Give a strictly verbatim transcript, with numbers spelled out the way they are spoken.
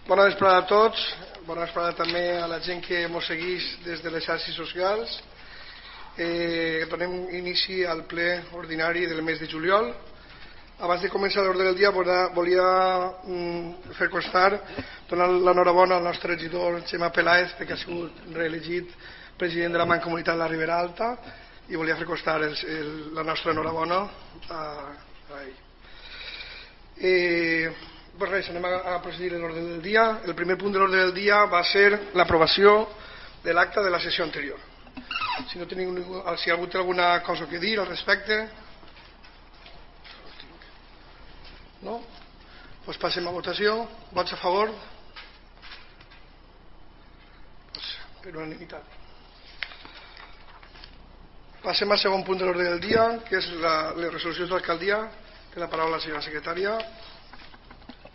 Bona vesprada a tots, bona vesprada també a la gent que ens segueix des de les xarxes socials. Eh, donem inici al ple ordinari del mes de juliol. Abans de començar l'ordre del dia volia mm, fer constar, donar l'enhorabona al nostre regidor Xema Peláez perquè ha sigut reelegit president de la Mancomunitat de la Ribera Alta i volia fer constar el, el, la nostra enhorabona a, a ell. Eh, pues res, anem a, a procedir l'ordre del dia. El primer punt de l'ordre del dia va ser l'aprovació de l'acte de la sessió anterior. Si, no teniu, si algú té alguna cosa que dir al respecte, no? Pues passem a votació. Vots a favor? Pues per unanimitat. Passem al segon punt de l'ordre del dia, que és la, les resolucions d'alcaldia. Té la paraula la senyora secretària.